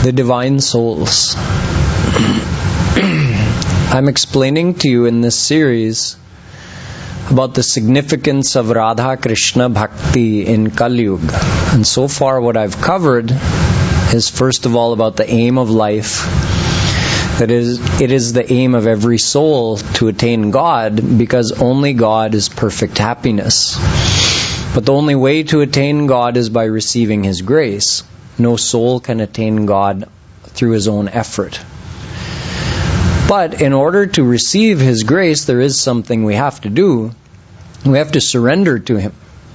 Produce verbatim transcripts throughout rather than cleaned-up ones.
The divine souls. I'm explaining to you in this series about the significance of Radha Krishna Bhakti in Kali Yuga. And so far what I've covered is first of all about the aim of life. That is, it is the aim of every soul to attain God, because only God is perfect happiness. But the only way to attain God is by receiving His grace. No soul can attain God through his own effort. But in order to receive His grace, there is something we have to do. We have to surrender to Him.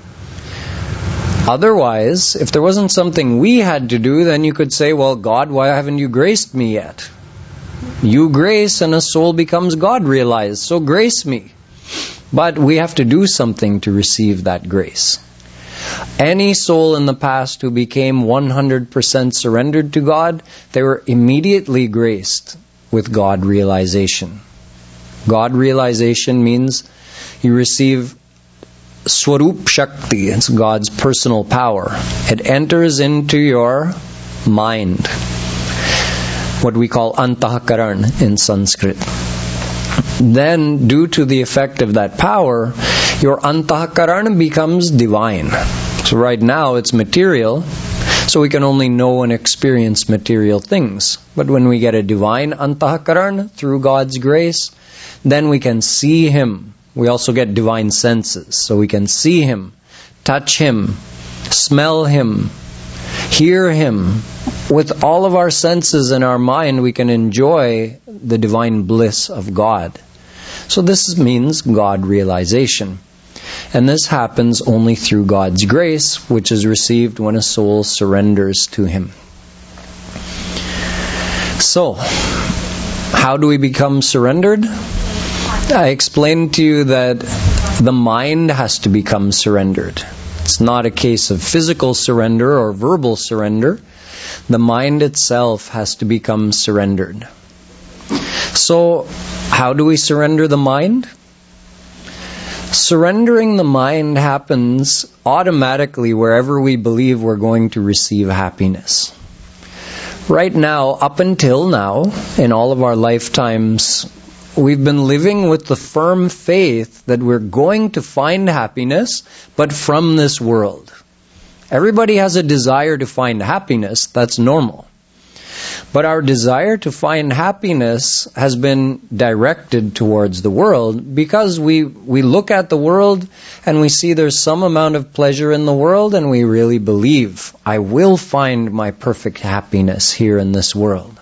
Otherwise, if there wasn't something we had to do, then you could say, well, God, why haven't you graced me yet? You grace and a soul becomes God realized, so grace me. But we have to do something to receive that grace. Any soul in the past who became one hundred percent surrendered to God, they were immediately graced with God realization. God realization means you receive Swarup Shakti, it's God's personal power. It enters into your mind, what we call Antahakaran in Sanskrit. Then, due to the effect of that power, your Antahakaran becomes divine. So right now it's material, so we can only know and experience material things. But when we get a divine Antahakaran through God's grace, then we can see Him. We also get divine senses, so we can see Him, touch Him, smell Him, hear Him. With all of our senses in our mind, we can enjoy the divine bliss of God. So this means God realization. And this happens only through God's grace, which is received when a soul surrenders to Him. So, how do we become surrendered? I explained to you that the mind has to become surrendered. It's not a case of physical surrender or verbal surrender. The mind itself has to become surrendered. So, how do we surrender the mind? Surrendering the mind happens automatically wherever we believe we're going to receive happiness. Right now, up until now, in all of our lifetimes, we've been living with the firm faith that we're going to find happiness, but from this world. Everybody has a desire to find happiness, that's normal. But our desire to find happiness has been directed towards the world because we, we look at the world and we see there's some amount of pleasure in the world, and we really believe, I will find my perfect happiness here in this world.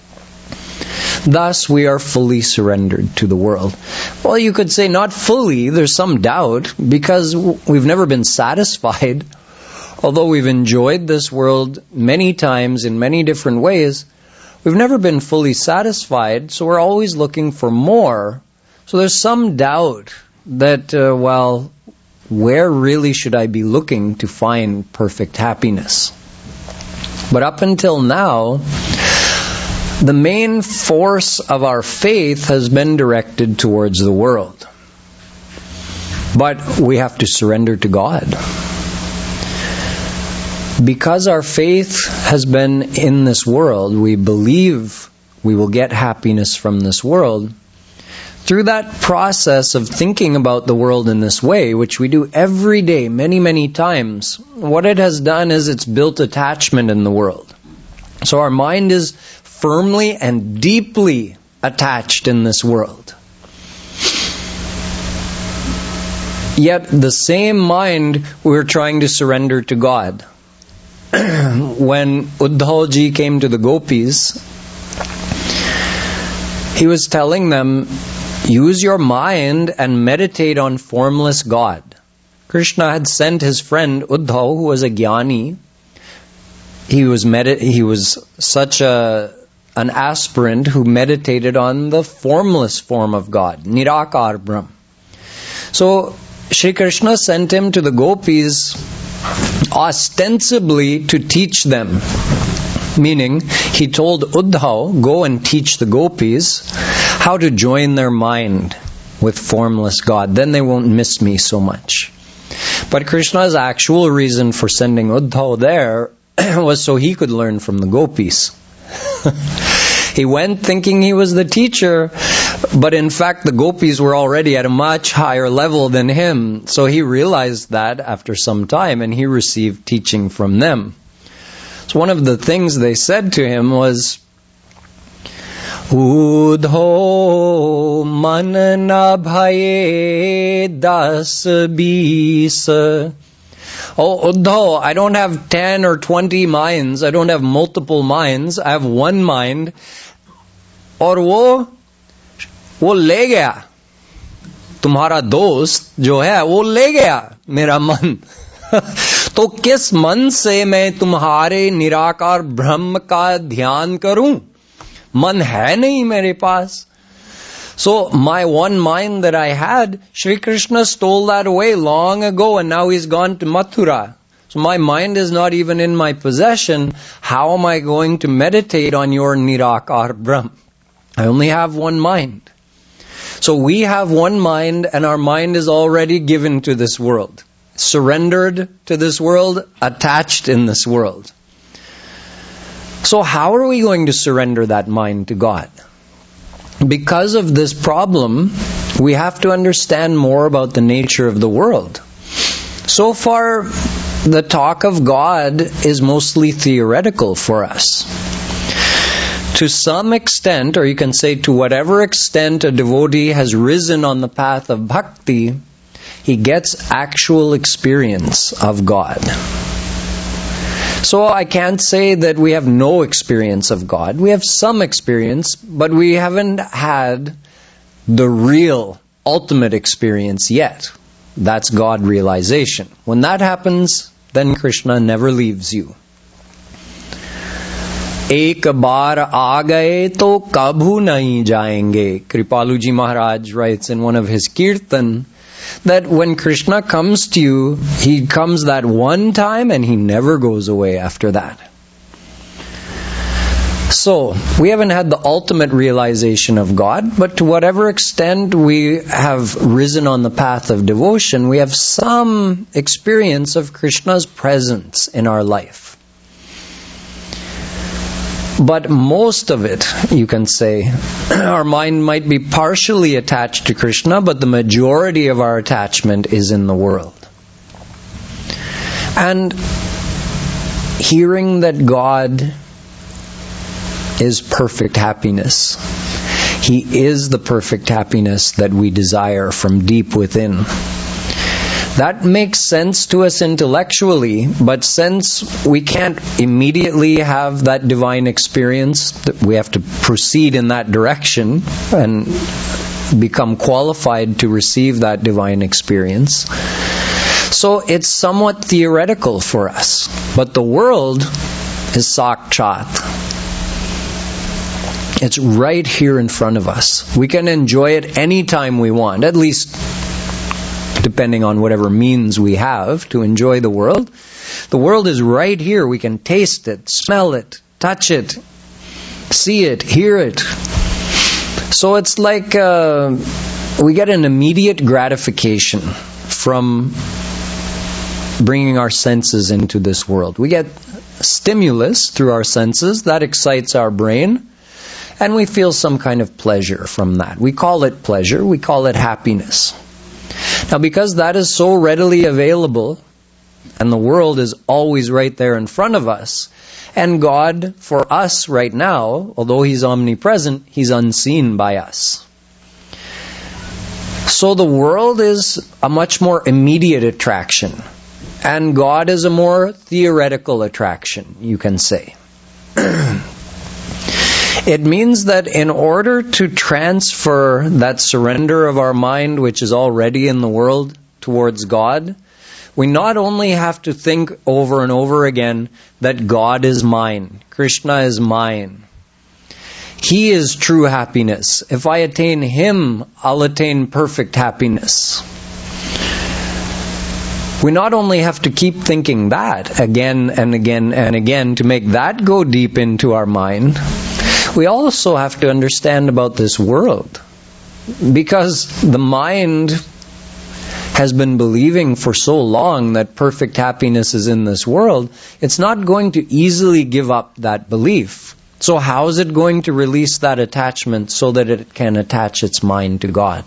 Thus, we are fully surrendered to the world. Well, you could say not fully, there's some doubt, because we've never been satisfied. Although we've enjoyed this world many times in many different ways, we've never been fully satisfied, so we're always looking for more. So there's some doubt that, uh, well, where really should I be looking to find perfect happiness? But up until now, the main force of our faith has been directed towards the world. But we have to surrender to God. Because our faith has been in this world, we believe we will get happiness from this world. Through that process of thinking about the world in this way, which we do every day, many, many times, what it has done is it's built attachment in the world. So our mind is firmly and deeply attached in this world. Yet the same mind we're trying to surrender to God. When Uddhav ji came to the gopis, he was telling them, use your mind and meditate on formless God. Krishna had sent his friend Uddhav, who was a jnani. He was medit- he was such a an aspirant who meditated on the formless form of God, Nirakar Brahm. So Shri Krishna sent him to the gopis ostensibly to teach them. Meaning, he told Uddhav, go and teach the gopis how to join their mind with formless God. Then they won't miss me so much. But Krishna's actual reason for sending Uddhav there was so he could learn from the gopis. He went thinking he was the teacher, but in fact the gopis were already at a much higher level than him. So he realized that after some time, and he received teaching from them. So one of the things they said to him was, Udho man na bhaye das bis. Oh, Uddho, I don't have ten or twenty minds. I don't have multiple minds. I have one mind. और वो वो ले गया, तुम्हारा दोस्त जो है वो ले गया मेरा मन. तो किस मन से मैं तुम्हारे निराकार ब्रह्म का ध्यान करूं? मन है नहीं मेरे पास. So my one mind that I had, Shri Krishna stole that away long ago, and now he's gone to Mathura. So my mind is not even in my possession. How am I going to meditate on your Nirakar Brahm? I only have one mind. So we have one mind, and our mind is already given to this world, surrendered to this world, attached in this world. So how are we going to surrender that mind to God? Because of this problem, we have to understand more about the nature of the world. So far, the talk of God is mostly theoretical for us. To some extent, or you can say to whatever extent a devotee has risen on the path of bhakti, he gets actual experience of God. So I can't say that we have no experience of God. We have some experience, but we haven't had the real, ultimate experience yet. That's God realization. When that happens, then Krishna never leaves you. Ek baar aa gaye to kabhu nahi jayenge. Kripaluji Maharaj writes in one of his kirtan that when Krishna comes to you, he comes that one time and he never goes away after that. So, we haven't had the ultimate realization of God, but to whatever extent we have risen on the path of devotion, we have some experience of Krishna's presence in our life. But most of it, you can say, our mind might be partially attached to Krishna, but the majority of our attachment is in the world. And hearing that God is perfect happiness, He is the perfect happiness that we desire from deep within. That makes sense to us intellectually, but since we can't immediately have that divine experience, we have to proceed in that direction and become qualified to receive that divine experience. So it's somewhat theoretical for us, but the world is sakshat. It's right here in front of us. We can enjoy it anytime we want, at least depending on whatever means we have to enjoy the world. The world is right here. We can taste it, smell it, touch it, see it, hear it. So it's like uh, we get an immediate gratification from bringing our senses into this world. We get stimulus through our senses that excites our brain, and we feel some kind of pleasure from that. We call it pleasure. We call it happiness. Now, because that is so readily available, and the world is always right there in front of us, and God, for us right now, although He's omnipresent, He's unseen by us. So the world is a much more immediate attraction, and God is a more theoretical attraction, you can say. It means that in order to transfer that surrender of our mind, which is already in the world, towards God, we not only have to think over and over again that God is mine, Krishna is mine. He is true happiness. If I attain Him, I'll attain perfect happiness. We not only have to keep thinking that again and again and again to make that go deep into our mind, we also have to understand about this world. Because the mind has been believing for so long that perfect happiness is in this world, it's not going to easily give up that belief. So how is it going to release that attachment so that it can attach its mind to God?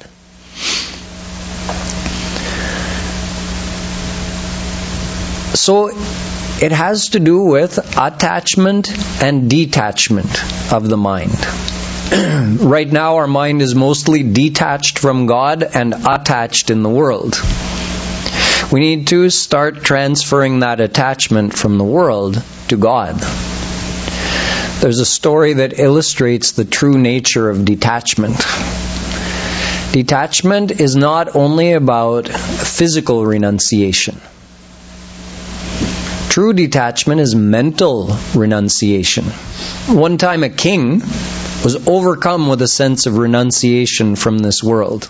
So it has to do with attachment and detachment of the mind. Right now our mind is mostly detached from God and attached in the world. We need to start transferring that attachment from the world to God. There's a story that illustrates the true nature of detachment. Detachment is not only about physical renunciation. True detachment is mental renunciation. One time a king was overcome with a sense of renunciation from this world.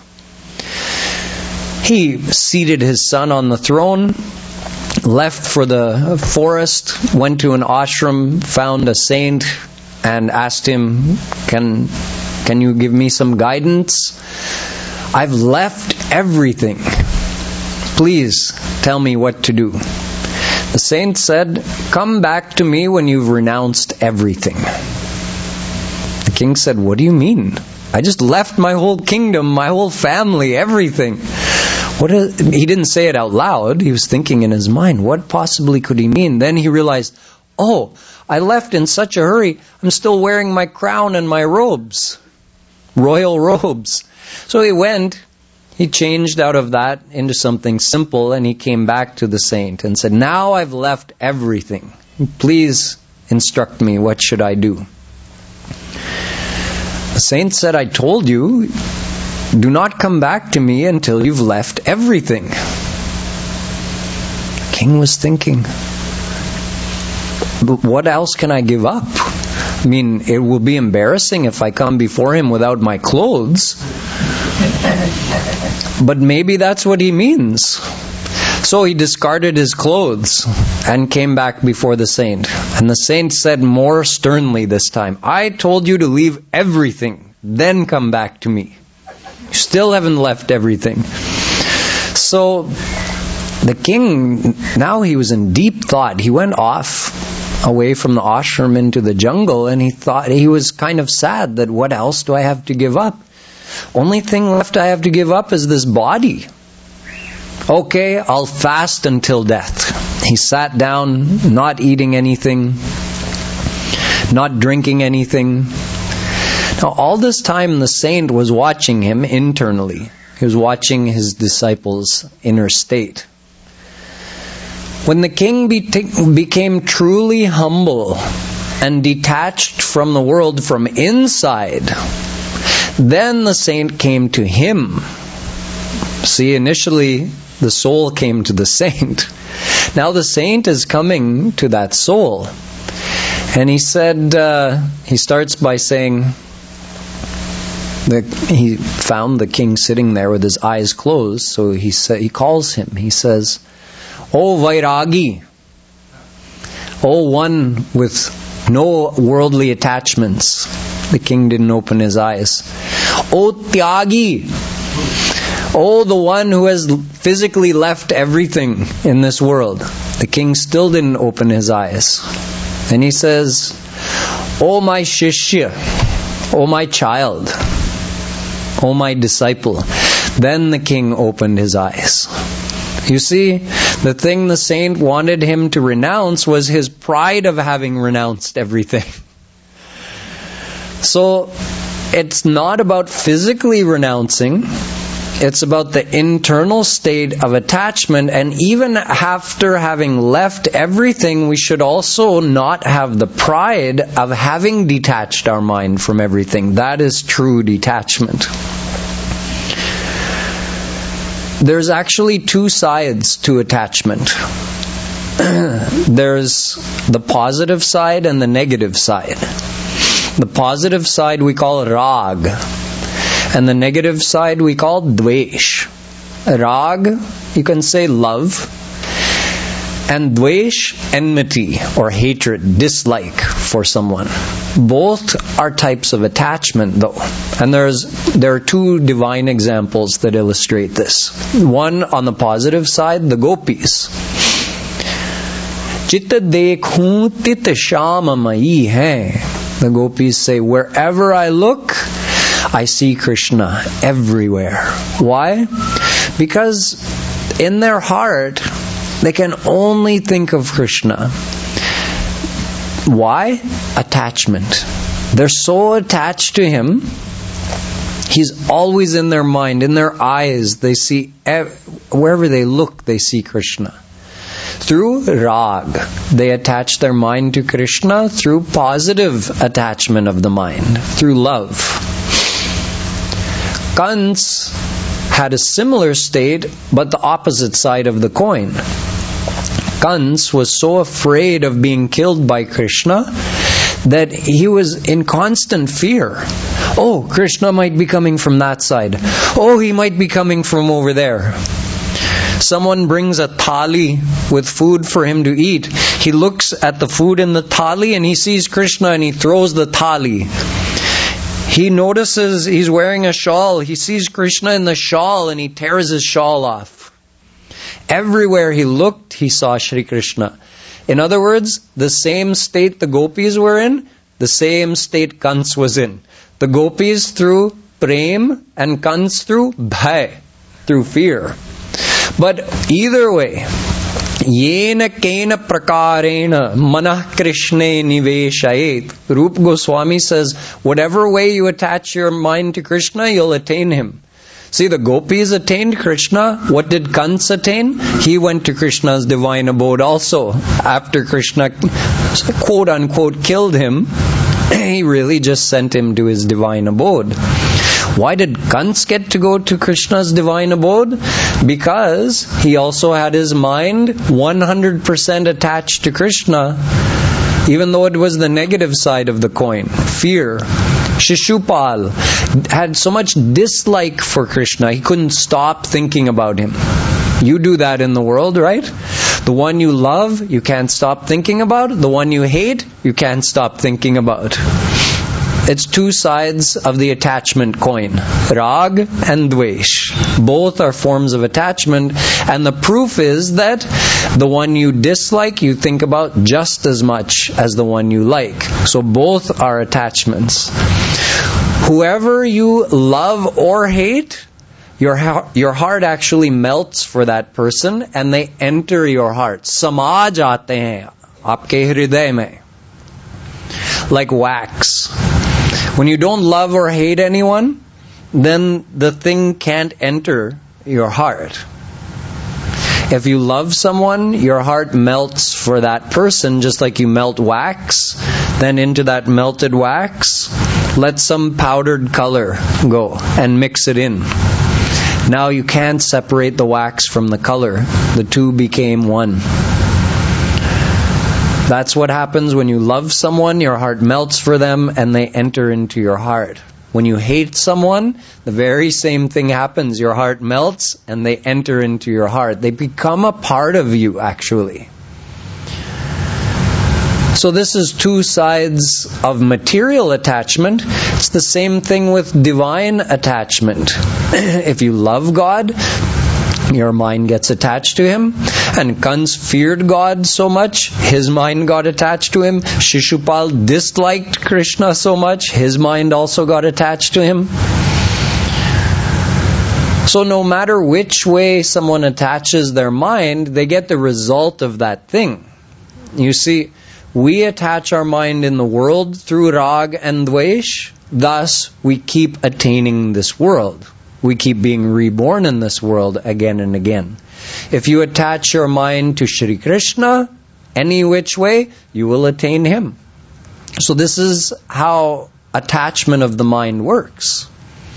He seated his son on the throne, left for the forest, went to an ashram, found a saint, and asked him, Can, can you give me some guidance? I've left everything. Please tell me what to do. The saint said, come back to me when you've renounced everything. The king said, what do you mean? I just left my whole kingdom, my whole family, everything. What is, he didn't say it out loud. He was thinking in his mind, what possibly could he mean? Then he realized, oh, I left in such a hurry. I'm still wearing my crown and my robes, royal robes. So he went, he changed out of that into something simple, and he came back to the saint and said, now I've left everything. Please instruct me, what should I do? The saint said, I told you, do not come back to me until you've left everything. The king was thinking, but what else can I give up? I mean, it will be embarrassing if I come before him without my clothes. But maybe that's what he means. So he discarded his clothes and came back before the saint. And the saint said more sternly this time, I told you to leave everything, then come back to me. You still haven't left everything. So the king, now he was in deep thought. He went off away from the ashram into the jungle, and he thought, he was kind of sad that what else do I have to give up? Only thing left I have to give up is this body. Okay, I'll fast until death. He sat down, not eating anything, not drinking anything. Now, all this time, the saint was watching him internally. He was watching his disciples' inner state. When the king be- became truly humble and detached from the world from inside, then the saint came to him. See, initially, the soul came to the saint. Now the saint is coming to that soul. And he said, uh, he starts by saying, that he found the king sitting there with his eyes closed, so he sa- he calls him. He says, O Vairagi, O one with no worldly attachments. The king didn't open his eyes. O Tyagi, O the one who has physically left everything in this world. The king still didn't open his eyes. And he says, O my Shishya, O my child, O my disciple. Then the king opened his eyes. You see, the thing the saint wanted him to renounce was his pride of having renounced everything. So, it's not about physically renouncing. It's about the internal state of attachment. And even after having left everything, we should also not have the pride of having detached our mind from everything. That is true detachment. There's actually two sides to attachment. There's the positive side and the negative side. The positive side we call rag, and the negative side we call dvesh. Rag, you can say love, and dvesh, enmity or hatred, dislike for someone. Both are types of attachment though. And there's there are two divine examples that illustrate this. One on the positive side, the gopis. Chit dekhun tit shama mayi hai. The gopis say, wherever I look, I see Krishna everywhere. Why? Because in their heart, they can only think of Krishna. Why? Attachment. They're so attached to Him. He's always in their mind, in their eyes. They see, wherever they look, they see Krishna. Through rag, they attach their mind to Krishna through positive attachment of the mind, through love. Kans had a similar state, but the opposite side of the coin. Kans was so afraid of being killed by Krishna that he was in constant fear. Oh, Krishna might be coming from that side. Oh, he might be coming from over there. Someone brings a thali with food for him to eat. He looks at the food in the thali and he sees Krishna and he throws the thali. He notices he's wearing a shawl. He sees Krishna in the shawl and he tears his shawl off. Everywhere he looked, he saw Shri Krishna. In other words, the same state the gopis were in, the same state Kans was in. The gopis through prem and Kans through bhai, through fear. But either way, yena kena prakarena manah krishne niveshayet. Rupa Goswami says, whatever way you attach your mind to Krishna, you'll attain Him. See, the gopis attained Krishna. What did Kans attain? He went to Krishna's divine abode also. After Krishna, quote unquote, killed him, he really just sent him to his divine abode. Why did Kans get to go to Krishna's divine abode? Because he also had his mind one hundred percent attached to Krishna, even though it was the negative side of the coin, fear. Shishupal had so much dislike for Krishna, he couldn't stop thinking about him. You do that in the world, right? The one you love, you can't stop thinking about. The one you hate, you can't stop thinking about. It's two sides of the attachment coin, rag and dvesh. Both are forms of attachment, and the proof is that the one you dislike, you think about just as much as the one you like. So both are attachments. Whoever you love or hate, your your heart actually melts for that person, and they enter your heart. Sama jaate hain aapke hriday mein, like wax. When you don't love or hate anyone, then the thing can't enter your heart. If you love someone, your heart melts for that person, just like you melt wax. Then into that melted wax, let some powdered color go and mix it in. Now you can't separate the wax from the color. The two became one. That's what happens when you love someone, your heart melts for them and they enter into your heart. When you hate someone, the very same thing happens. Your heart melts and they enter into your heart. They become a part of you, actually. So this is two sides of material attachment. It's the same thing with divine attachment. If you love God, your mind gets attached to Him. And Kans feared God so much, his mind got attached to him. Shishupal disliked Krishna so much, his mind also got attached to him. So no matter which way someone attaches their mind, they get the result of that thing. You see, we attach our mind in the world through rag and dvesh. Thus, we keep attaining this world. We keep being reborn in this world again and again. If you attach your mind to Shri Krishna, any which way, you will attain Him. So this is how attachment of the mind works.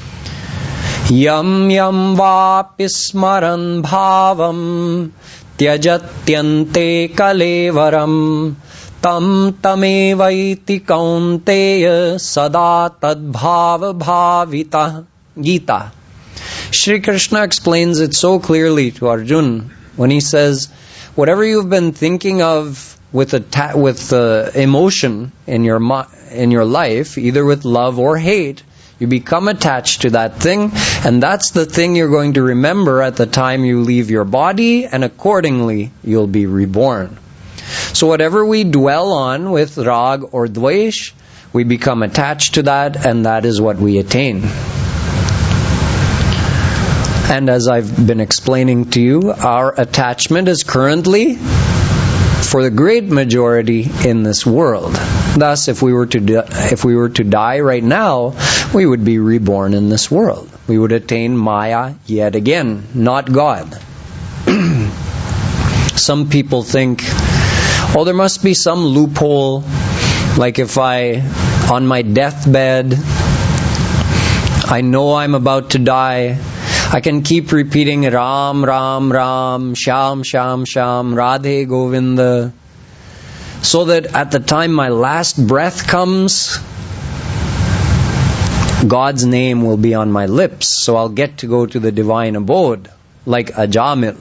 Yam yam vapi smaran bhavam tyajatyante kalevaram tam tamevaiti kaunteya sada tadbhava bhavita. Gita. Shri Krishna explains it so clearly to Arjuna when he says, whatever you've been thinking of with a with uh, emotion in your in your life, either with love or hate, you become attached to that thing, and that's the thing you're going to remember at the time you leave your body, and accordingly you'll be reborn. So whatever we dwell on with rag or dvesh, we become attached to that, and that is what we attain. And as I've been explaining to you, our attachment is currently, for the great majority, in this world. Thus, if we were to di- if we were to die right now, we would be reborn in this world. We would attain Maya yet again, not God. Some people think, oh, there must be some loophole, like if I, on my deathbed, I know I'm about to die, I can keep repeating Ram, Ram, Ram, Sham, Sham, Sham, Radhe, Govinda, so that at the time my last breath comes, God's name will be on my lips, so I'll get to go to the divine abode, like Ajamil.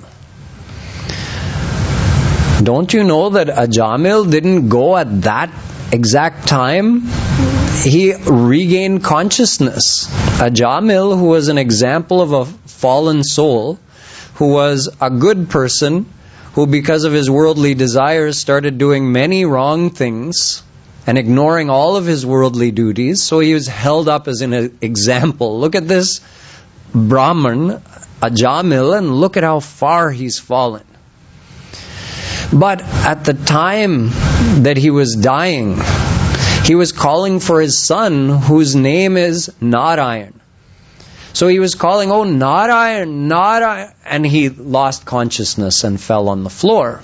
Don't you know that Ajamil didn't go at that exact time? He regained consciousness. Ajamil, who was an example of a fallen soul, who was a good person, who because of his worldly desires started doing many wrong things and ignoring all of his worldly duties, so he was held up as an example. Look at this Brahman, Ajamil, and look at how far he's fallen. But at the time that he was dying, he was calling for his son, whose name is Narayan. So he was calling, oh, Narayan, Narayan, and he lost consciousness and fell on the floor.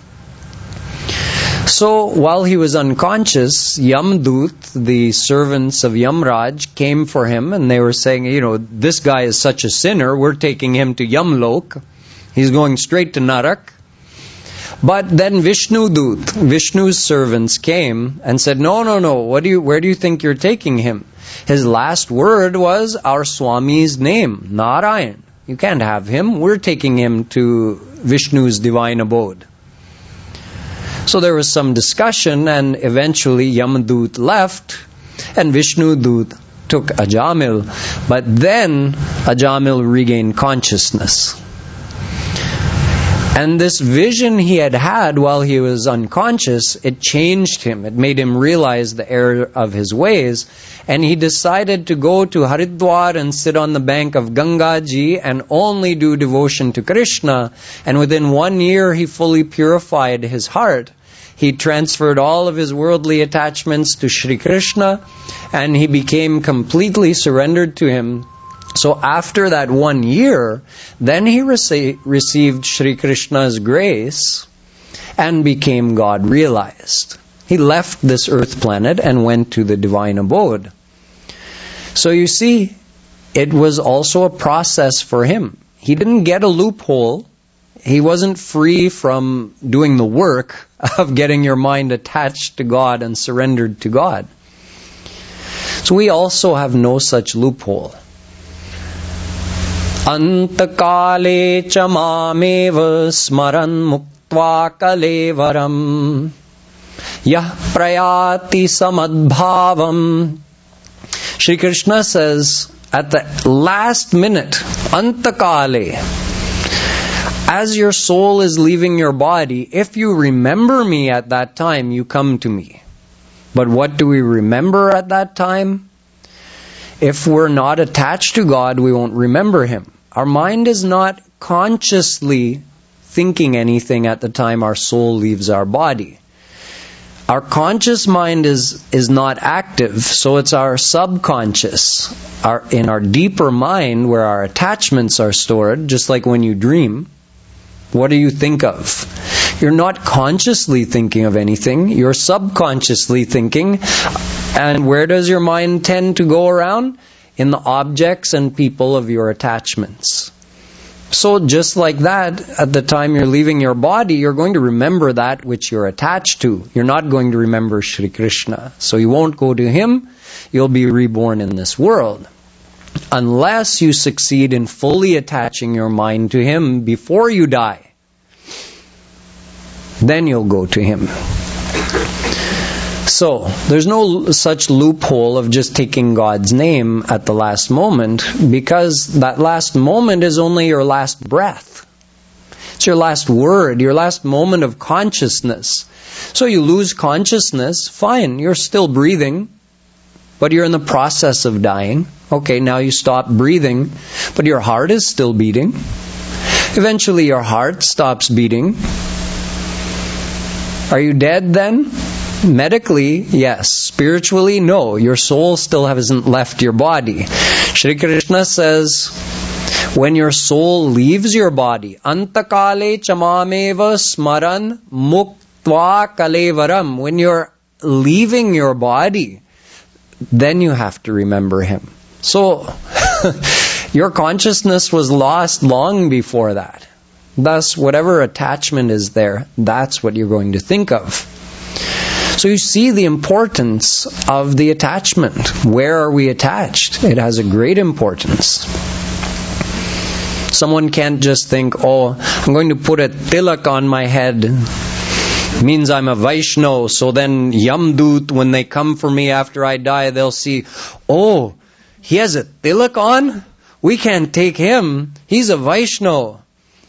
So while he was unconscious, Yamdut, the servants of Yamraj, came for him, and they were saying, you know, this guy is such a sinner, we're taking him to Yamlok. He's going straight to Narak. But then Vishnu Dut, Vishnu's servants, came and said, no, no, no, what do you, where do you think you're taking him? His last word was our Swami's name, Narayan. You can't have him. We're taking him to Vishnu's divine abode. So there was some discussion, and eventually Yamadut left, and Vishnu Dut took Ajamil. But then Ajamil regained consciousness. And this vision he had had while he was unconscious, it changed him. It made him realize the error of his ways. And he decided to go to Haridwar and sit on the bank of Gangaji and only do devotion to Krishna. And within one year, he fully purified his heart. He transferred all of his worldly attachments to Shri Krishna, and he became completely surrendered to him. So after that one year, then he rece- received Shri Krishna's grace and became God realized. He left this earth planet and went to the divine abode. So you see, it was also a process for him. He didn't get a loophole. He wasn't free from doing the work of getting your mind attached to God and surrendered to God. So we also have no such loophole. Antakale cha mameva smaran muktva kalevaram yah prayati samadbhavam. Shri Krishna says at the last minute, Antakale, as your soul is leaving your body, if you remember me at that time, you come to me. But what do we remember at that time? If we're not attached to God, we won't remember Him. Our mind is not consciously thinking anything at the time our soul leaves our body. Our conscious mind is, is not active, so it's our subconscious, our, in our deeper mind where our attachments are stored, just like when you dream. What do you think of? You're not consciously thinking of anything, you're subconsciously thinking. And where does your mind tend to go around? In the objects and people of your attachments. So just like that, at the time you're leaving your body, you're going to remember that which you're attached to. You're not going to remember Shri Krishna. So you won't go to Him, you'll be reborn in this world. Unless you succeed in fully attaching your mind to Him before you die, then you'll go to Him. So, there's no such loophole of just taking God's name at the last moment, because that last moment is only your last breath. It's your last word, your last moment of consciousness. So you lose consciousness, fine, you're still breathing. but you're in the process of dying. Okay, now you stop breathing, but your heart is still beating. Eventually your heart stops beating. Are you dead then? Medically, yes. Spiritually, no. Your soul still hasn't left your body. Shri Krishna says, when your soul leaves your body, antakale chamameva smaran muktva kalevaram, when you're leaving your body, then you have to remember Him. So, your consciousness was lost long before that. Thus, whatever attachment is there, that's what you're going to think of. So you see the importance of the attachment. Where are we attached? It has a great importance. Someone can't just think, oh, I'm going to put a tilak on my head. Means I'm a Vaishno, so then Yamdut, when they come for me after I die, they'll see, oh, he has a tilak on? We can't take him. He's a Vaishno.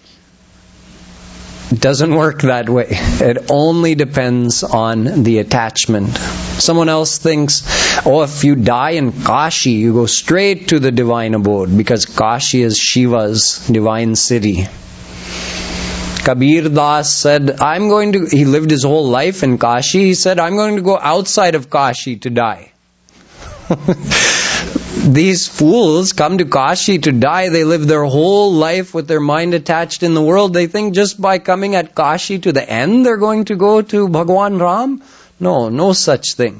It doesn't work that way. It only depends on the attachment. Someone else thinks, oh, if you die in Kashi, you go straight to the divine abode, because Kashi is Shiva's divine city. Kabir Das said, I'm going to, he lived his whole life in Kashi. He said, I'm going to go outside of Kashi to die. These fools come to Kashi to die. They live their whole life with their mind attached in the world. They think just by coming at Kashi to the end, they're going to go to Bhagwan Ram. No, no such thing.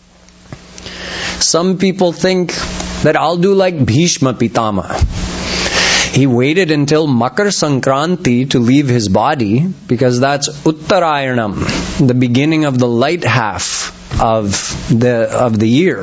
Some people think that I'll do like Bhishma Pitama. He waited until Makar Sankranti to leave his body, because that's Uttarayanam, the beginning of the light half of the of the year.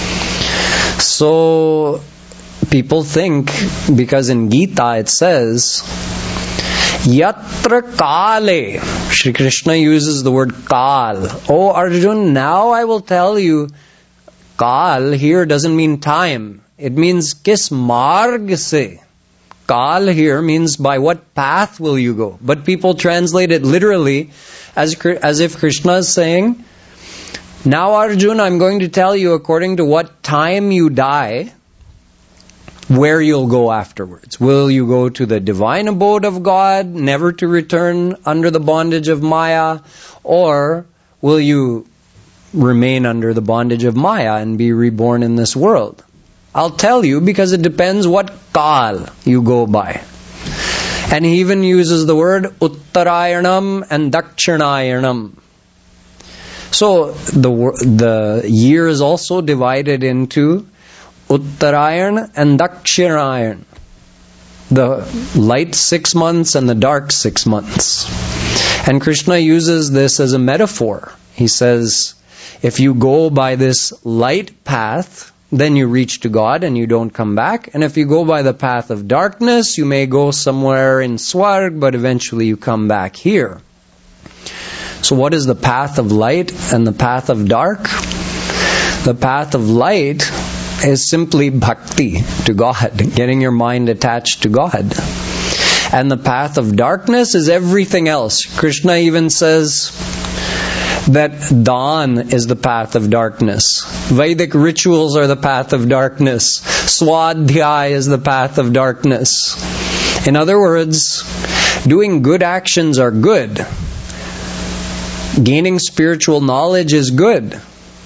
So people think, because in Gita it says, Yatra Kale, Shri Krishna uses the word Kal. Oh Arjun, now I will tell you, Kal here doesn't mean time. It means Kis Marg se. Kal here means by what path will you go. But people translate it literally as, as if Krishna is saying, now Arjun, I'm going to tell you according to what time you die, where you'll go afterwards. Will you go to the divine abode of God, never to return under the bondage of Maya? Or will you remain under the bondage of Maya and be reborn in this world? I'll tell you, because it depends what Kal you go by. And he even uses the word Uttarayanam and Dakshinayanam. So the the year is also divided into Uttarayan and Dakshinayan. The light six months and the dark six months. And Krishna uses this as a metaphor. He says, if you go by this light path, then you reach to God and you don't come back. And if you go by the path of darkness, you may go somewhere in Swarg, but eventually you come back here. So what is the path of light and the path of dark? The path of light is simply bhakti to God, getting your mind attached to God. And the path of darkness is everything else. Krishna even says that Dhan is the path of darkness. Vedic rituals are the path of darkness. Swadhyaya is the path of darkness. In other words, doing good actions are good. Gaining spiritual knowledge is good.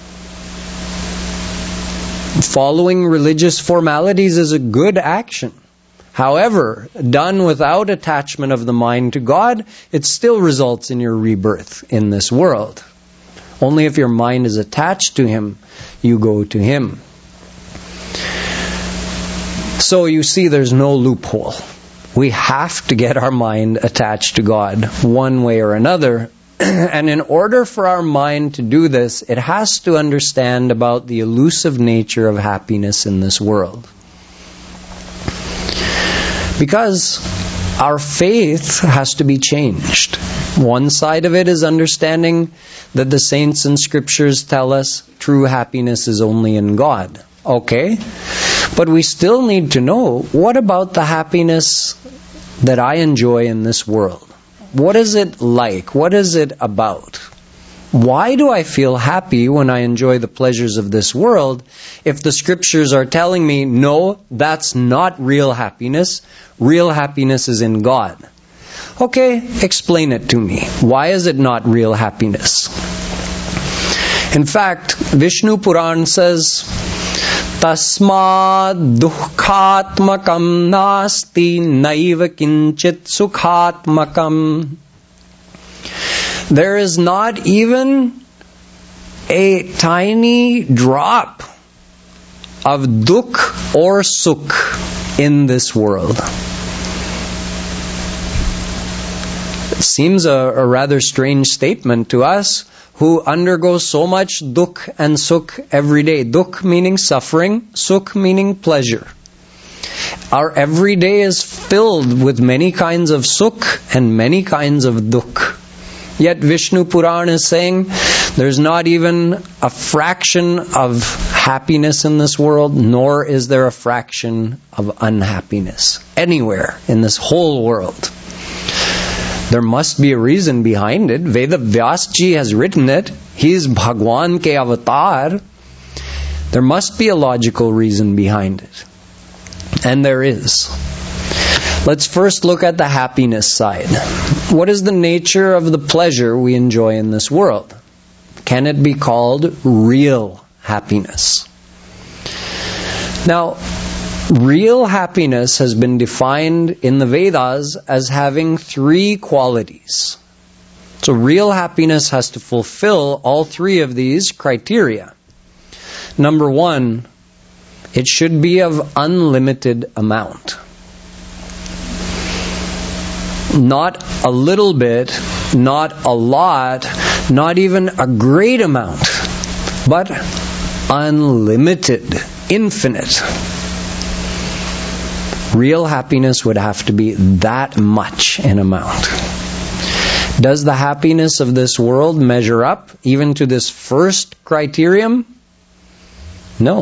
Following religious formalities is a good action. However, done without attachment of the mind to God, it still results in your rebirth in this world. Only if your mind is attached to Him, you go to Him. So you see, there's no loophole. We have to get our mind attached to God one way or another. And in order for our mind to do this, it has to understand about the elusive nature of happiness in this world. Because our faith has to be changed. One side of it is understanding that the saints and scriptures tell us true happiness is only in God. Okay, but we still need to know, what about the happiness that I enjoy in this world? What is it like? What is it about? why do I feel happy when I enjoy the pleasures of this world if the scriptures are telling me, no, that's not real happiness. Real happiness is in God. Okay, explain it to me. Why is it not real happiness? In fact, Vishnu Puran says, Tasmad dukhatmakam nasti naiva kinchit sukhatmakam. There is not even a tiny drop of dukh or sukh in this world. It seems a, a rather strange statement to us who undergo so much dukh and sukh every day. Dukh meaning suffering, sukh meaning pleasure. Our everyday is filled with many kinds of sukh and many kinds of dukh. Yet Vishnu Puran is saying there's not even a fraction of happiness in this world, nor is there a fraction of unhappiness anywhere in this whole world. There must be a reason behind it. Veda Vyasji has written it. He is Bhagwan ke avatar. There must be a logical reason behind it. And there is. Let's first look at the happiness side. What is the nature of the pleasure we enjoy in this world? Can it be called real happiness? Now, real happiness has been defined in the Vedas as having three qualities. So real happiness has to fulfill all three of these criteria. Number one, it should be of unlimited amount. Not a little bit, not a lot, not even a great amount, but unlimited, infinite. Real happiness would have to be that much in amount. Does the happiness of this world measure up even to this first criterion? No.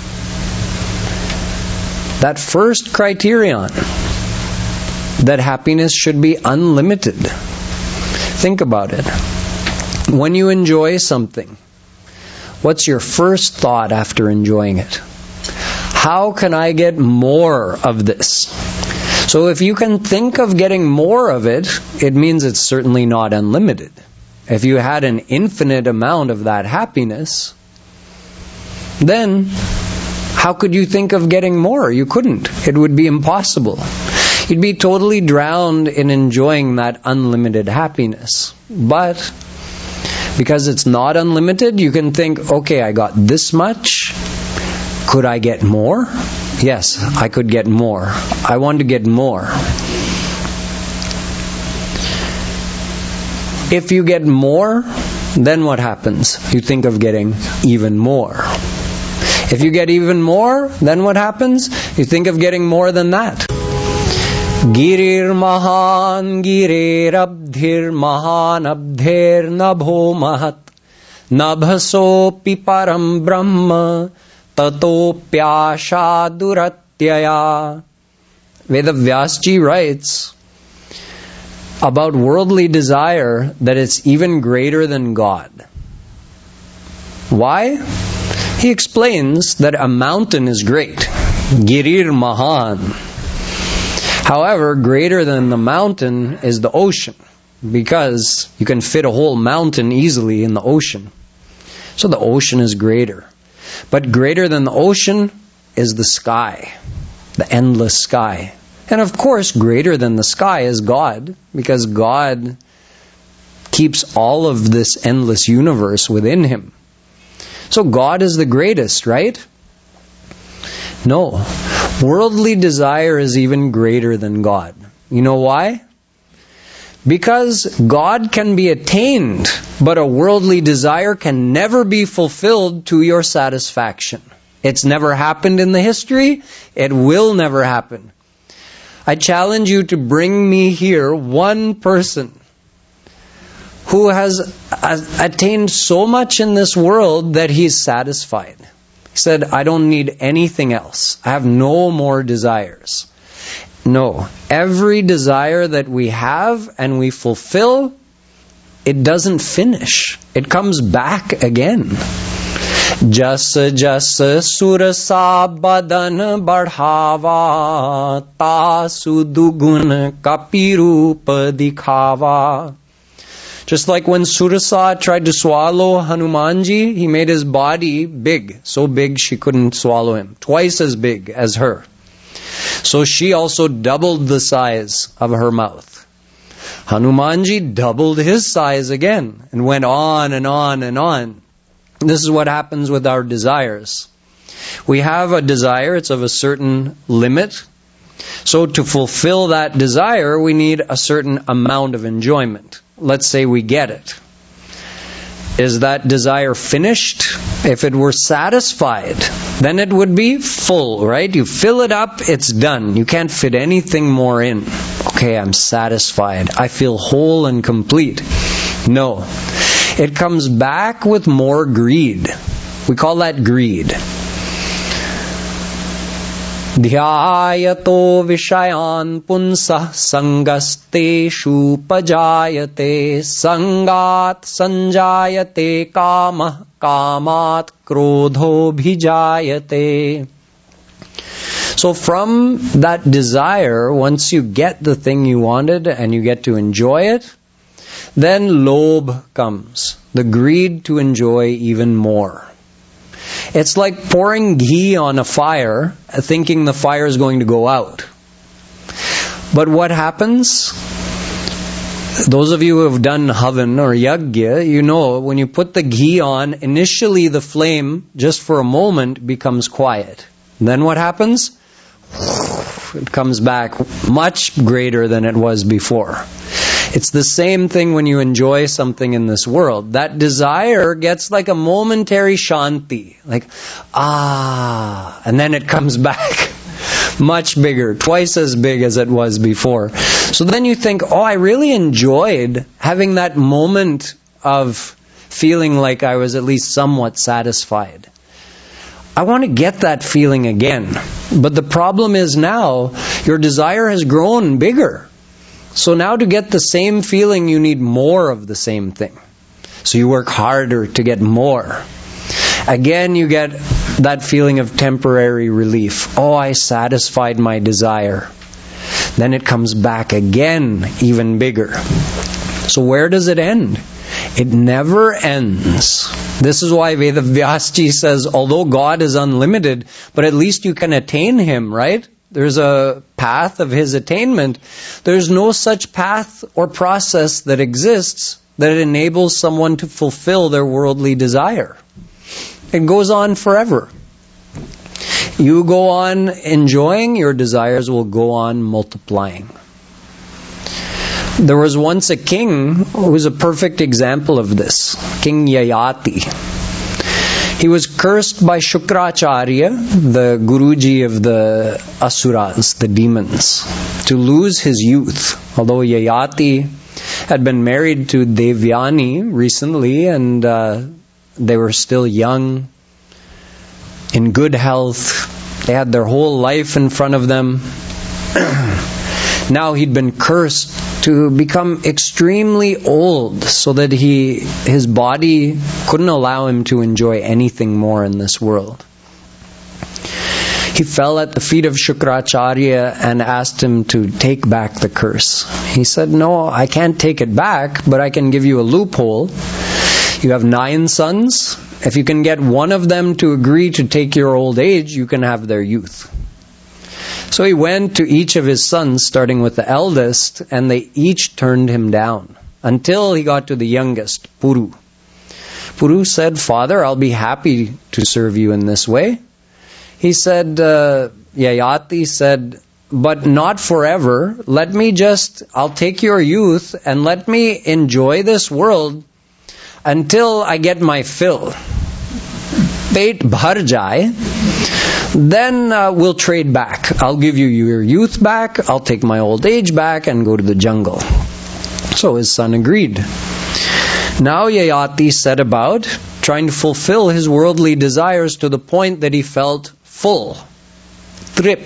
That first criterion, that happiness should be unlimited. Think about it. When you enjoy something, what's your first thought after enjoying it? How can I get more of this? So if you can think of getting more of it, it means it's certainly not unlimited. If you had an infinite amount of that happiness, then how could you think of getting more? You couldn't. It would be impossible. You'd be totally drowned in enjoying that unlimited happiness. But because it's not unlimited, you can think, okay, I got this much. Could I get more? Yes, I could get more. I want to get more. If you get more, then what happens? You think of getting even more. If you get even more, then what happens? You think of getting more than that. Girir mahan girir abdhir mahan abdhir nabho mahat nabhasopi param brahma tatopyasha duratyaya. Veda Vyasji writes about worldly desire that it's even greater than God. Why? He explains that a mountain is great. Girir mahan. However, greater than the mountain is the ocean, because you can fit a whole mountain easily in the ocean. So the ocean is greater. But greater than the ocean is the sky, the endless sky. And of course, greater than the sky is God, because God keeps all of this endless universe within Him. So God is the greatest, right? No. Worldly desire is even greater than God. You know why? Because God can be attained, but a worldly desire can never be fulfilled to your satisfaction. It's never happened in the history. It will never happen. I challenge you to bring me here one person who has attained so much in this world that he's satisfied. He said, I don't need anything else. I have no more desires. No. Every desire that we have and we fulfill it doesn't finish. It comes back again. Jas jas surasa badan badhava, tasu dugun kapirupa dikhava. Just like when Surasa tried to swallow Hanumanji, he made his body big, so big she couldn't swallow him, twice as big as her. So she also doubled the size of her mouth. Hanumanji doubled his size again and went on and on and on. This is what happens with our desires. We have a desire, it's of a certain limit. So to fulfill that desire, we need a certain amount of enjoyment. Let's say we get it. Is that desire finished? If it were satisfied, then it would be full, right? You fill it up, it's done. You can't fit anything more in. Okay, I'm satisfied. I feel whole and complete. No. It comes back with more greed. We call that greed. Dhyayato vishayan punsa sangasteshu pajayate sangat sanjayate kama kamat krodho bhijayate. So from that desire, once you get the thing you wanted and you get to enjoy it, then lobh comes, the greed to enjoy even more. It's like pouring ghee on a fire, thinking the fire is going to go out. But what happens? Those of you who have done havan or yagya, you know when you put the ghee on, initially the flame, just for a moment, becomes quiet. And then what happens? It comes back much greater than it was before. It's the same thing when you enjoy something in this world. That desire gets like a momentary shanti. Like, ah, and then it comes back much bigger, twice as big as it was before. So then you think, oh, I really enjoyed having that moment of feeling like I was at least somewhat satisfied. I want to get that feeling again. But the problem is now, your desire has grown bigger. So now to get the same feeling, you need more of the same thing. So you work harder to get more. Again, you get that feeling of temporary relief. Oh, I satisfied my desire. Then it comes back again, even bigger. So where does it end? It never ends. This is why Vedavyasji says, although God is unlimited, but at least you can attain Him, right? There's a path of His attainment. There's no such path or process that exists that enables someone to fulfill their worldly desire. It goes on forever. You go on enjoying, your desires will go on multiplying. There was once a king who was a perfect example of this, King Yayati. He was cursed by Shukracharya, the Guruji of the Asuras, the demons, to lose his youth. Although Yayati had been married to Devyani recently and uh, they were still young, in good health, they had their whole life in front of them. Now he'd been cursed to become extremely old so that he his body couldn't allow him to enjoy anything more in this world. He fell at the feet of Shukracharya and asked him to take back the curse. He said, no, I can't take it back, but I can give you a loophole. You have nine sons. If you can get one of them to agree to take your old age, you can have their youth. So he went to each of his sons, starting with the eldest, and they each turned him down until he got to the youngest, Puru. Puru said, Father, I'll be happy to serve you in this way. He said, uh, Yayati said, but not forever. Let me just, I'll take your youth and let me enjoy this world until I get my fill. Pet bhar jaye. Then uh, we'll trade back. I'll give you your youth back, I'll take my old age back and go to the jungle. So his son agreed. Now Yayati set about trying to fulfill his worldly desires to the point that he felt full, tripped.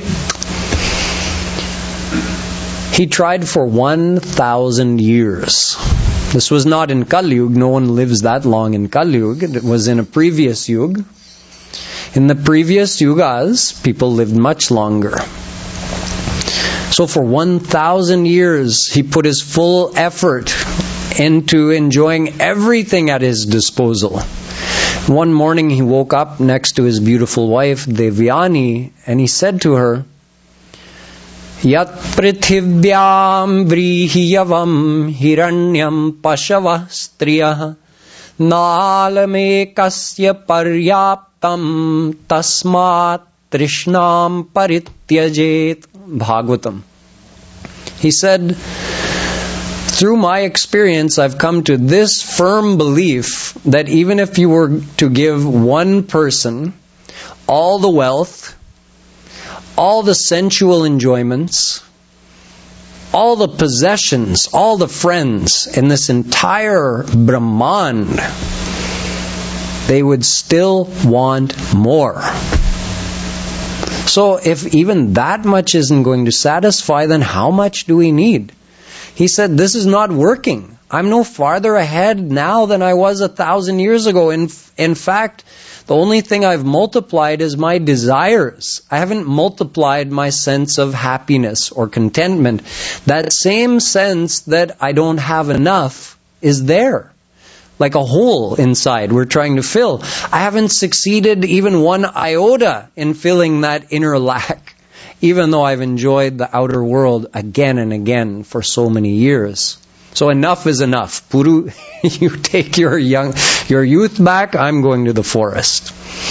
He tried for one thousand years. This was not in Kali Yuga. No one lives that long in Kali Yuga. It was in a previous Yuga. In the previous Yugas, people lived much longer. So for one thousand years, he put his full effort into enjoying everything at his disposal. One morning he woke up next to his beautiful wife, Devyani, and he said to her, Yat prithivyam vrihiyavam hiranyam pashavah striyah nalame kasya paryaptam tasmat trishnam parityajet. Bhagavatam. He said, through my experience, I've come to this firm belief that even if you were to give one person all the wealth, all the sensual enjoyments, all the possessions, all the friends in this entire Brahmand, they would still want more. So if even that much isn't going to satisfy, then how much do we need? He said, this is not working. I'm no farther ahead now than I was a thousand years ago. In, in fact, the only thing I've multiplied is my desires. I haven't multiplied my sense of happiness or contentment. That same sense that I don't have enough is there. Like a hole inside we're trying to fill. I haven't succeeded even one iota in filling that inner lack, even though I've enjoyed the outer world again and again for so many years. So enough is enough. Puru, you take your young, your youth back, I'm going to the forest.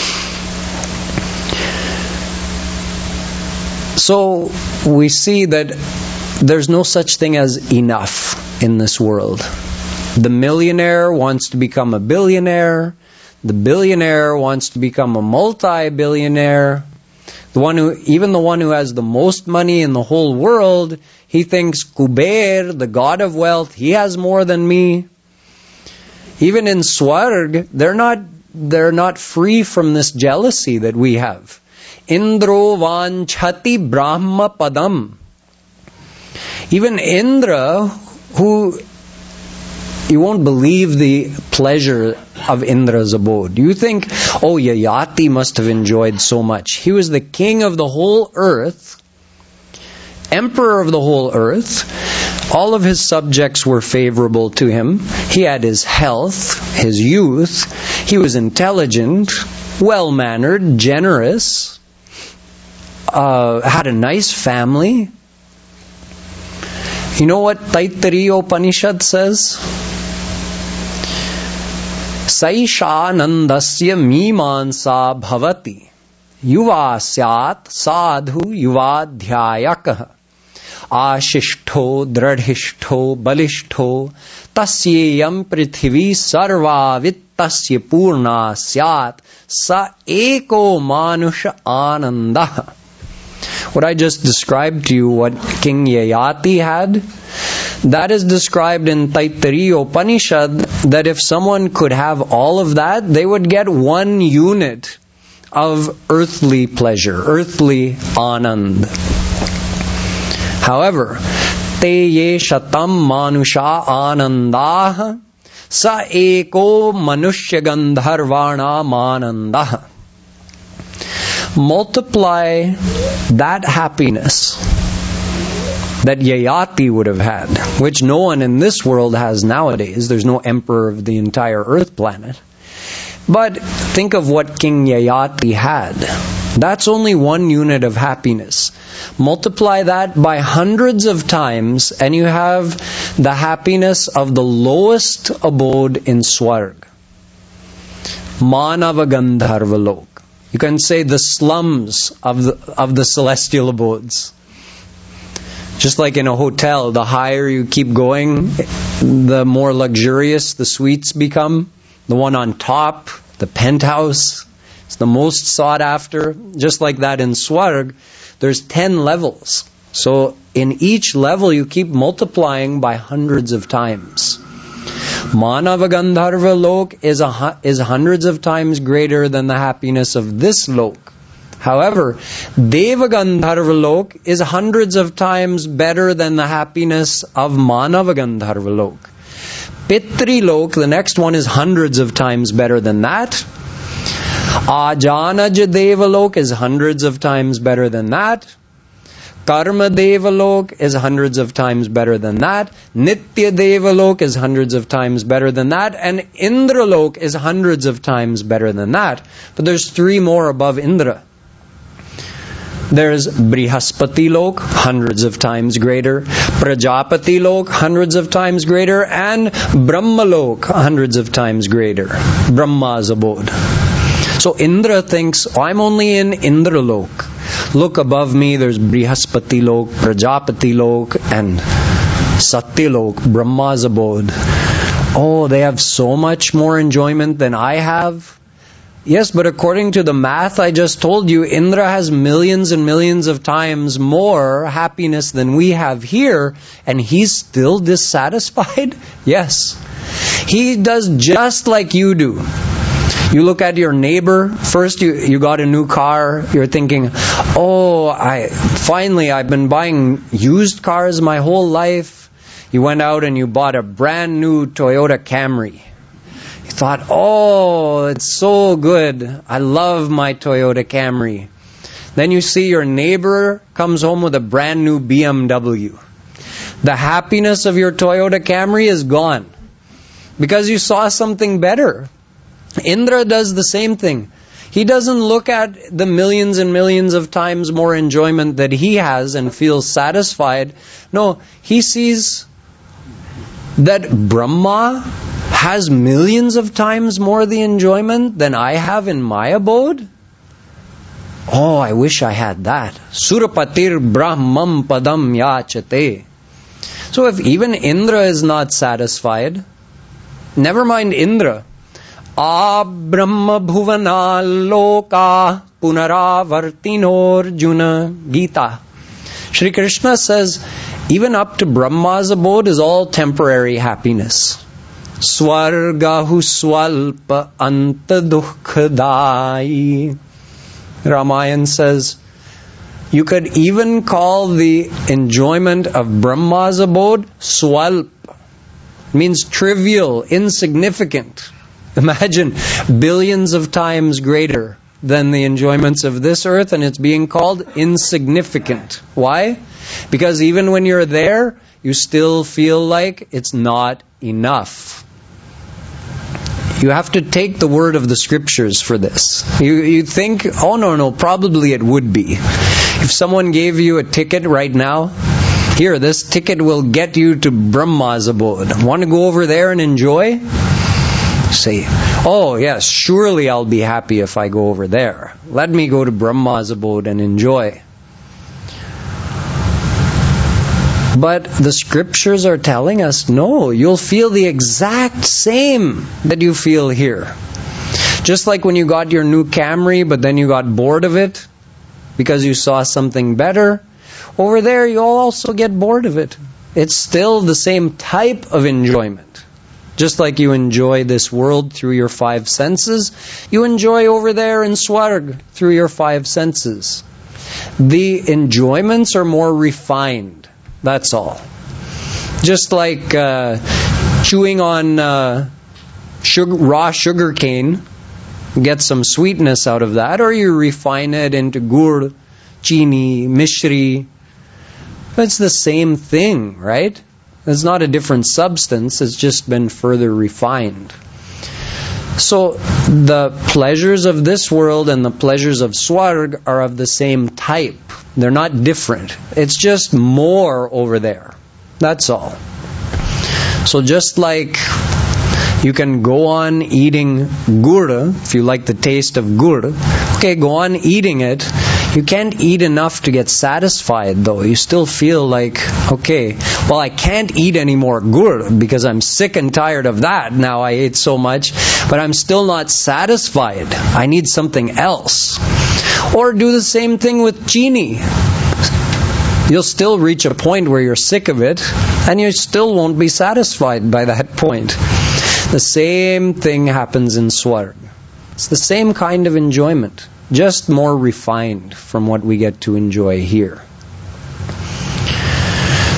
So we see that there's no such thing as enough in this world. The millionaire wants to become a billionaire. The billionaire wants to become a multi-billionaire. The one who, even the one who has the most money in the whole world, he thinks Kuber, the god of wealth, he has more than me. Even in Swarg, they're not they're not free from this jealousy that we have. Indro vanchati brahma padam. Even Indra, who you won't believe the pleasure of Indra's abode. You think, oh, Yayati must have enjoyed so much. He was the king of the whole earth, emperor of the whole earth. All of his subjects were favorable to him. He had his health, his youth. He was intelligent, well-mannered, generous, uh, had a nice family. You know what Taittiriya Upanishad says? Saishanandasya mimansa bhavati yuva syat sadhu yuvadhyayakah ashishto dradhishto balishto tasyayam prithvi sarva vittasya purna syat sa eko manusha anandah. What I just described to you, what King Yayati had, that is described in Taittiriya Upanishad, that if someone could have all of that, they would get one unit of earthly pleasure, earthly anand. However, te ye shatam manusha anandah sa eko manushya gandharvana manandah. Multiply that happiness that Yayati would have had, which no one in this world has nowadays. There's no emperor of the entire earth planet. But think of what King Yayati had. That's only one unit of happiness. Multiply that by hundreds of times and you have the happiness of the lowest abode in Swarg. Manava Gandharva Lok. You can say the slums of the, of the celestial abodes. Just like in a hotel, the higher you keep going, the more luxurious the suites become. The one on top, the penthouse, it's the most sought after. Just like that in Swarg, there's ten levels. So in each level you keep multiplying by hundreds of times. Manava Gandharva Lok is, a, is hundreds of times greater than the happiness of this Lok. However, Deva Gandharva Lok is hundreds of times better than the happiness of Manava Gandharva Lok. Pitrilok, the next one is hundreds of times better than that. Ajanaj Devalok is hundreds of times better than that. Karma Devalok is hundreds of times better than that. Nitya Devalok is hundreds of times better than that. And Indralok is hundreds of times better than that. But there's three more above Indra. There's Brihaspati Lok, hundreds of times greater. Prajapati Lok, hundreds of times greater. And Brahma Lok, hundreds of times greater. Brahma's abode. So Indra thinks, oh, I'm only in Indra Lok. Look above me, there's Brihaspati Lok, Prajapati Lok, and Satya Lok, Brahma's abode. Oh, they have so much more enjoyment than I have. Yes, but according to the math I just told you, Indra has millions and millions of times more happiness than we have here, and he's still dissatisfied? Yes. He does just like you do. You look at your neighbor, first you, you got a new car, you're thinking, oh, I finally I've been buying used cars my whole life. You went out and you bought a brand new Toyota Camry. You thought, oh, it's so good. I love my Toyota Camry. Then you see your neighbor comes home with a brand new B M W. The happiness of your Toyota Camry is gone because you saw something better. Indra does the same thing. He doesn't look at the millions and millions of times more enjoyment that he has and feels satisfied. No, he sees that Brahma has millions of times more the enjoyment than I have in my abode. Oh, I wish I had that. Surapatir Brahmam Padam Yachate. So if even Indra is not satisfied, never mind Indra. A Brahma Bhuvana Loka Punaravartinorjuna Gita. Shri Krishna says, even up to Brahma's abode is all temporary happiness. Swargahu swalpa anta dukkhadai. Ramayana says, you could even call the enjoyment of Brahma's abode swalp. It means trivial, insignificant. Imagine billions of times greater than the enjoyments of this earth, and it's being called insignificant. Why? Because even when you're there, you still feel like it's not enough. You have to take the word of the scriptures for this. You, you think, oh no, no, probably it would be. If someone gave you a ticket right now, here, this ticket will get you to Brahma's abode. Want to go over there and enjoy? Say, oh yes, surely I'll be happy if I go over there. Let me go to Brahma's abode and enjoy. But the scriptures are telling us, no, you'll feel the exact same that you feel here. Just like when you got your new Camry, but then you got bored of it because you saw something better. Over there, you'll also get bored of it. It's still the same type of enjoyment. Just like you enjoy this world through your five senses, you enjoy over there in Swarg through your five senses. The enjoyments are more refined. That's all. Just like uh, chewing on uh, sugar, raw sugar cane, get some sweetness out of that, or you refine it into gur, chini, mishri. It's the same thing, right? It's not a different substance, it's just been further refined. So the pleasures of this world and the pleasures of Swarg are of the same type. They're not different. It's just more over there. That's all. So just like you can go on eating gur, if you like the taste of gur, okay, go on eating it. You can't eat enough to get satisfied though. You still feel like, okay, well I can't eat any more gur because I'm sick and tired of that. Now I ate so much, but I'm still not satisfied. I need something else. Or do the same thing with chini. You'll still reach a point where you're sick of it and you still won't be satisfied by that point. The same thing happens in Swarg. It's the same kind of enjoyment, just more refined from what we get to enjoy here.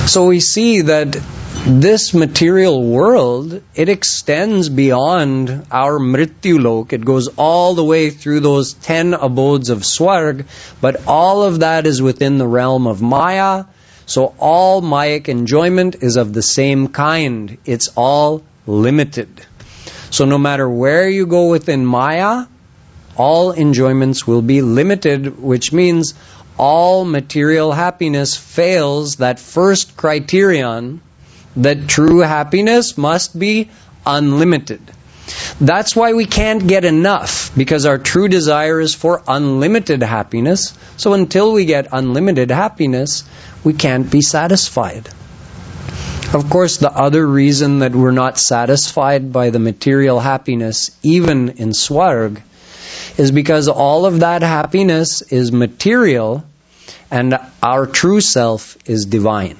So we see that this material world, it extends beyond our Mrityulok. It goes all the way through those ten abodes of Swarg, but all of that is within the realm of Maya. So all Mayic enjoyment is of the same kind. It's all limited. So no matter where you go within Maya, all enjoyments will be limited, which means all material happiness fails that first criterion that true happiness must be unlimited. That's why we can't get enough, because our true desire is for unlimited happiness. So until we get unlimited happiness, we can't be satisfied. Of course, the other reason that we're not satisfied by the material happiness, even in Swarg, is because all of that happiness is material and our true self is divine.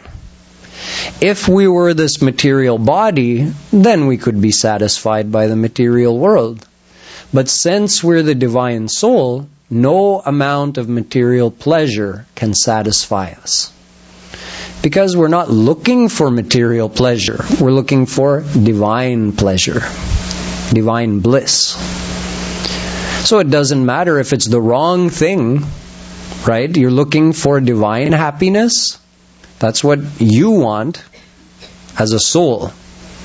If we were this material body, then we could be satisfied by the material world. But since we're the divine soul, no amount of material pleasure can satisfy us. Because we're not looking for material pleasure. We're looking for divine pleasure, divine bliss. So it doesn't matter if it's the wrong thing, right? You're looking for divine happiness. That's what you want as a soul.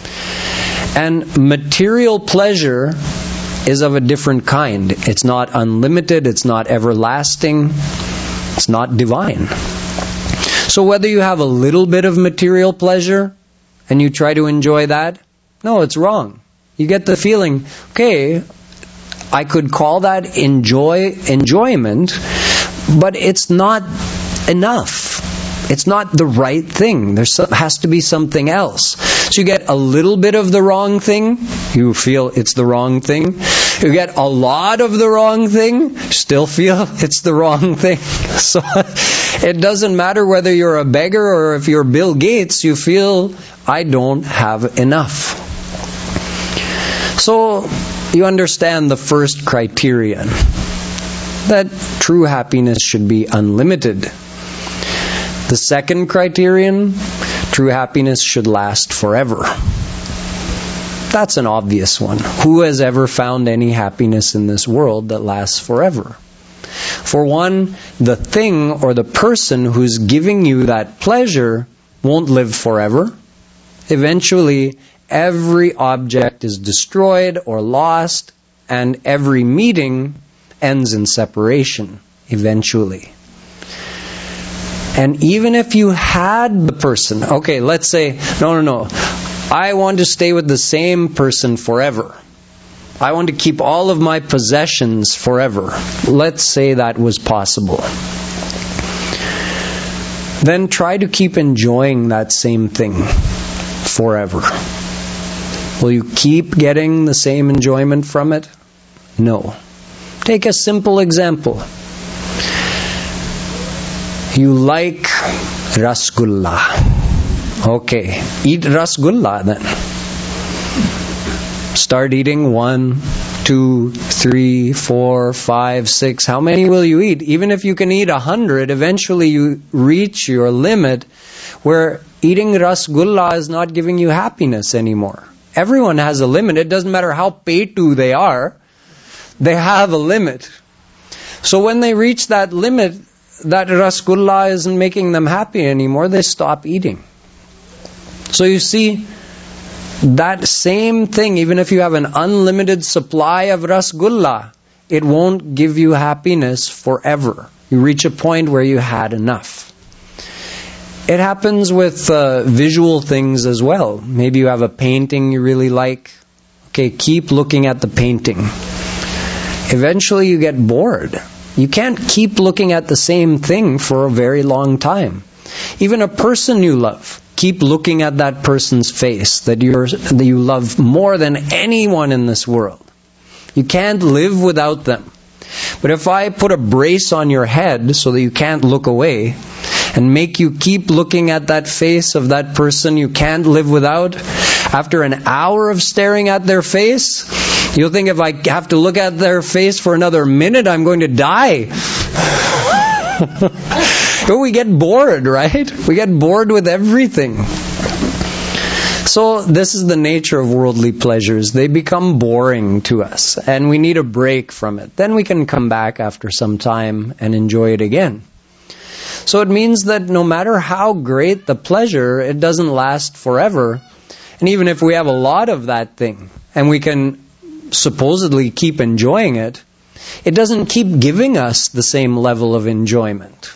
And material pleasure is of a different kind. It's not unlimited. It's not everlasting. It's not divine. So whether you have a little bit of material pleasure and you try to enjoy that, no, it's wrong. You get the feeling, okay, I could call that enjoy enjoyment, but it's not enough. It's not the right thing. There has to be something else. So you get a little bit of the wrong thing, you feel it's the wrong thing. You get a lot of the wrong thing, still feel it's the wrong thing. So it doesn't matter whether you're a beggar or if you're Bill Gates, you feel, I don't have enough. So you understand the first criterion, that true happiness should be unlimited. The second criterion, true happiness should last forever. That's an obvious one. Who has ever found any happiness in this world that lasts forever? For one, the thing or the person who's giving you that pleasure won't live forever. Eventually, every object is destroyed or lost, and every meeting ends in separation, eventually. And even if you had the person, okay, let's say, no, no, no, I want to stay with the same person forever. I want to keep all of my possessions forever. Let's say that was possible. Then try to keep enjoying that same thing forever. Will you keep getting the same enjoyment from it? No. Take a simple example. You like rasgulla. Okay, eat rasgulla then. Start eating one, two, three, four, five, six. How many will you eat? Even if you can eat a hundred, eventually you reach your limit where eating rasgulla is not giving you happiness anymore. Everyone has a limit. It doesn't matter how petu they are. They have a limit. So when they reach that limit, that rasgulla isn't making them happy anymore, they stop eating. So you see, that same thing, even if you have an unlimited supply of rasgulla, it won't give you happiness forever. You reach a point where you had enough. It happens with uh, visual things as well. Maybe you have a painting you really like. Okay, keep looking at the painting. Eventually you get bored. You can't keep looking at the same thing for a very long time. Even a person you love, keep looking at that person's face that you're that you love more than anyone in this world. You can't live without them. But if I put a brace on your head so that you can't look away, and make you keep looking at that face of that person you can't live without, after an hour of staring at their face, you'll think if I have to look at their face for another minute, I'm going to die. But we get bored, right? We get bored with everything. So this is the nature of worldly pleasures. They become boring to us, and we need a break from it. Then we can come back after some time and enjoy it again. So it means that no matter how great the pleasure, it doesn't last forever. And even if we have a lot of that thing, and we can supposedly keep enjoying it, it doesn't keep giving us the same level of enjoyment.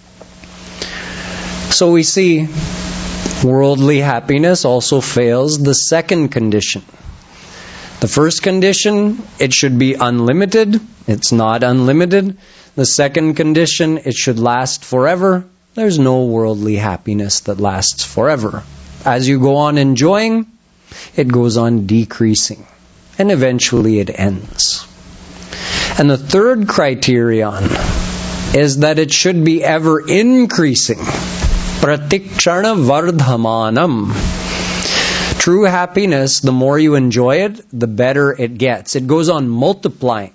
So we see worldly happiness also fails the second condition. The first condition, it should be unlimited. It's not unlimited. The second condition, it should last forever. There's no worldly happiness that lasts forever. As you go on enjoying, it goes on decreasing. And eventually it ends. And the third criterion is that it should be ever increasing. Pratikshana vardhamanam. True happiness, the more you enjoy it, the better it gets. It goes on multiplying.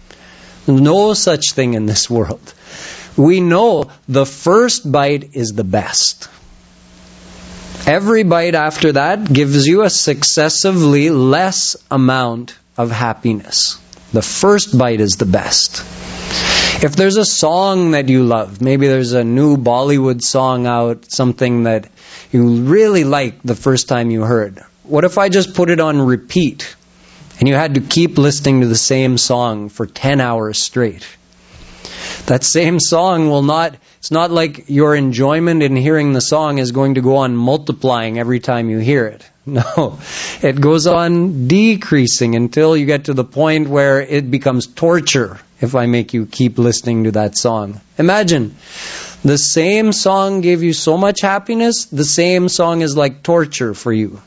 No such thing in this world. We know the first bite is the best. Every bite after that gives you a successively less amount of happiness. The first bite is the best. If there's a song that you love, maybe there's a new Bollywood song out, something that you really liked the first time you heard. What if I just put it on repeat and you had to keep listening to the same song for ten hours straight? That same song will not, it's not like your enjoyment in hearing the song is going to go on multiplying every time you hear it. No, it goes on decreasing until you get to the point where it becomes torture if I make you keep listening to that song. Imagine, the same song gave you so much happiness, the same song is like torture for you.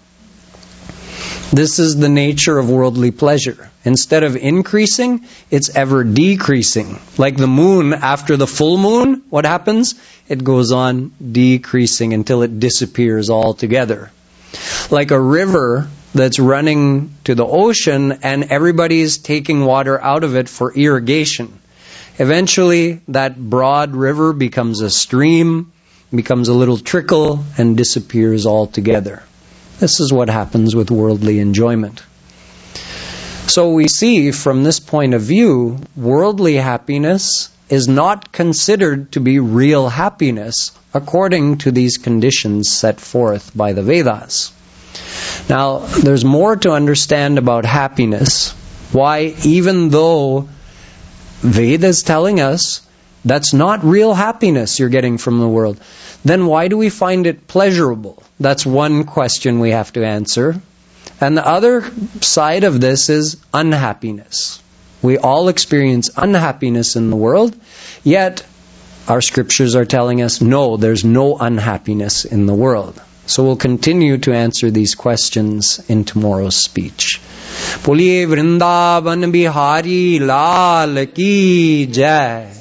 This is the nature of worldly pleasure. Instead of increasing, it's ever decreasing. Like the moon, after the full moon, what happens? It goes on decreasing until it disappears altogether. Like a river that's running to the ocean and everybody's taking water out of it for irrigation. Eventually, that broad river becomes a stream, becomes a little trickle, and disappears altogether. This is what happens with worldly enjoyment. So we see from this point of view, worldly happiness is not considered to be real happiness according to these conditions set forth by the Vedas. Now, there's more to understand about happiness. Why, even though Veda is telling us that's not real happiness you're getting from the world, then why do we find it pleasurable? That's one question we have to answer. And the other side of this is unhappiness. We all experience unhappiness in the world, yet our scriptures are telling us, no, there's no unhappiness in the world. So we'll continue to answer these questions in tomorrow's speech. Boliye Vrindavan Bihari Lal Ki Jai.